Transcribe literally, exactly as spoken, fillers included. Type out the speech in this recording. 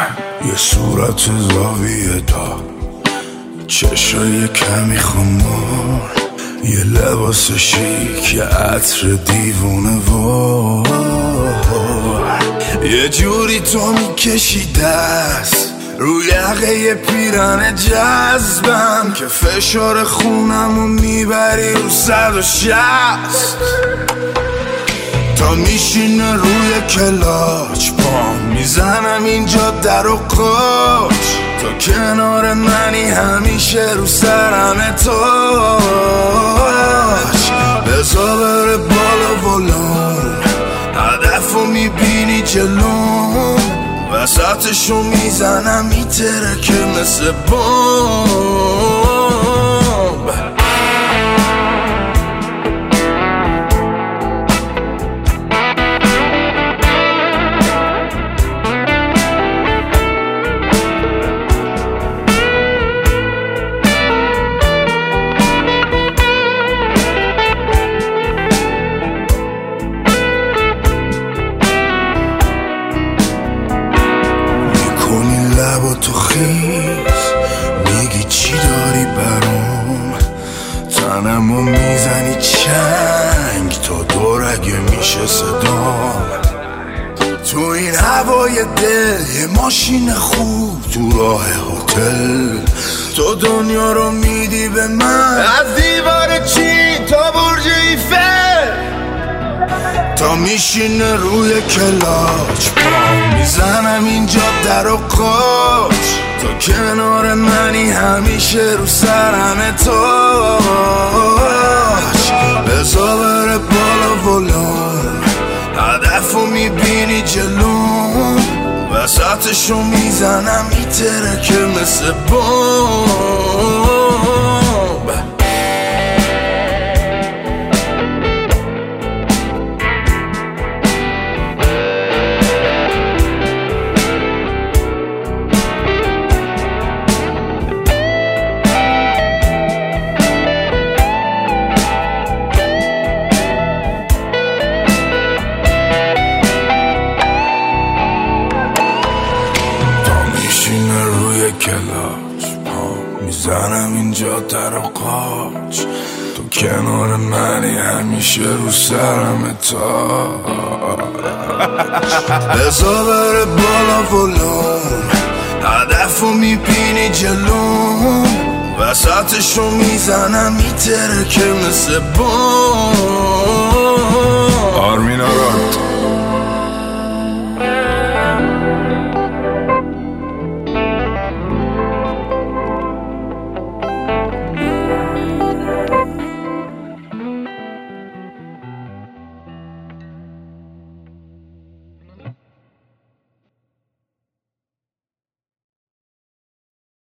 یه صورت زاویه دار، چشای کمی خمار، یه لباس شیک، یه عطر دیوونه وار، یه جوری تو میکشی دست روی یقه پیرن جذبم که فشار خونمو میبری رو صد و شصت. تا میشینه روی کلاچ پام میزنم اینجا در و قاچ، تا کنار منی همیشه رو سرم تاج. بزا بره بالا ولون، هدفو میبینی جلوم، وسطشو میزنم میتره که مثل بمب. لبا تو خیز میگی چی داری برام، تنمو میزنی چنگ تا دورگه میشه صدام. تو این هوای دل یه ماشین خوب تو راه هتل، تو دنیا رو میدی به من از دیوار چین تا برج ایفل. تا میشینه روی کلاچ پام میزنم اینجا در و قاچ، تا کنار منی همیشه رو سرم تاج. بزا بره بالا ولون، هدفو میبینی جلوم، وسطشو میزنم میتره که مثل بمب. کلاچ پام میزنم اینجا در و قاچ، تو کنار منی همیشه رو سرم تاج. بزا بره بالا ولون، هدفو میبینی جلوم، وسطشو میزنم میتره که مثل بمب.